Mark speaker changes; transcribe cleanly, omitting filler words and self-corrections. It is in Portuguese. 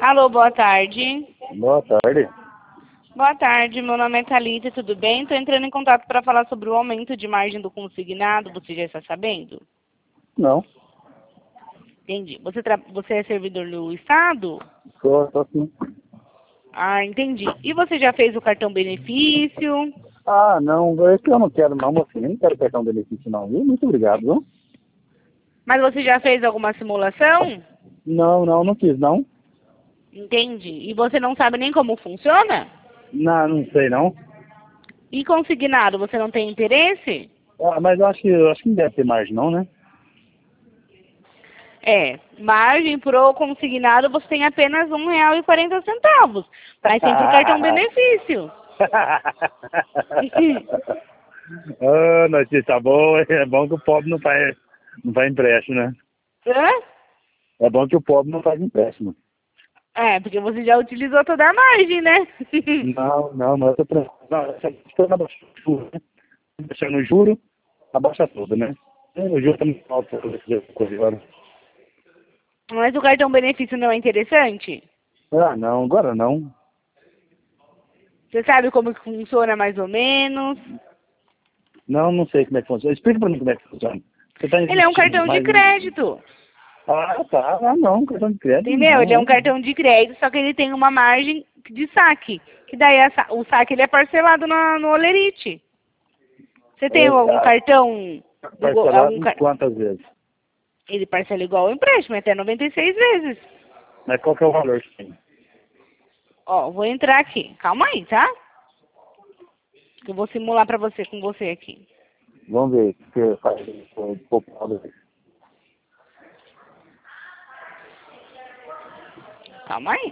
Speaker 1: Alô, boa tarde.
Speaker 2: Boa tarde.
Speaker 1: Boa tarde, meu nome é Thalita, tudo bem? Estou entrando em contato para falar sobre o aumento de margem do consignado, você já está sabendo?
Speaker 2: Não,
Speaker 1: Entendi. Você é servidor do Estado?
Speaker 2: tô sim.
Speaker 1: Ah, entendi. E você já fez o cartão benefício?
Speaker 2: Ah, não, é que eu não quero não, mocinho. Eu não quero cartão benefício não, viu? Muito obrigado, viu?
Speaker 1: Mas você já fez alguma simulação?
Speaker 2: Não fiz não.
Speaker 1: Entendi. E você não sabe nem como funciona?
Speaker 2: Não sei não.
Speaker 1: E consignado, você não tem interesse?
Speaker 2: Ah, mas eu acho que não deve ter margem não, né?
Speaker 1: É, margem pro consignado você tem apenas R$ 1,40. Mas tem pro cartão benefício.
Speaker 2: Ah, notícia boa. É bom que o pobre não faz empréstimo, né?
Speaker 1: Hã?
Speaker 2: É bom que o pobre não faz empréstimo.
Speaker 1: É, porque você já utilizou toda a margem, né?
Speaker 2: Não, mas eu tô tranquilo. Não, essa questão da baixa juro, né? Deixando o juro, abaixa tudo, né? O juro tá muito alto pra fazer coisa agora.
Speaker 1: Mas o cartão benefício não é interessante?
Speaker 2: Ah, não, agora não.
Speaker 1: Você sabe como que funciona mais ou menos?
Speaker 2: Não sei como é que funciona. Explica pra mim como é que funciona. Você tá
Speaker 1: Ele é um
Speaker 2: insistindo
Speaker 1: cartão de
Speaker 2: demais.
Speaker 1: crédito.
Speaker 2: Ah, tá. Ah, não, cartão de crédito
Speaker 1: Entendeu?
Speaker 2: não,
Speaker 1: Ele é um
Speaker 2: né?
Speaker 1: cartão de crédito, só que ele tem uma margem de saque. Que daí o saque ele é parcelado no Olerite. Você tem algum cartão
Speaker 2: Parcelado em quantas vezes?
Speaker 1: ele parcela igual ao empréstimo, até 96 vezes.
Speaker 2: Mas qual que é o valor que tem?
Speaker 1: Ó, vou entrar aqui. Calma aí, tá? Que eu vou simular pra você com você aqui.
Speaker 2: Vamos ver o que você faz com popular.
Speaker 1: Calma aí.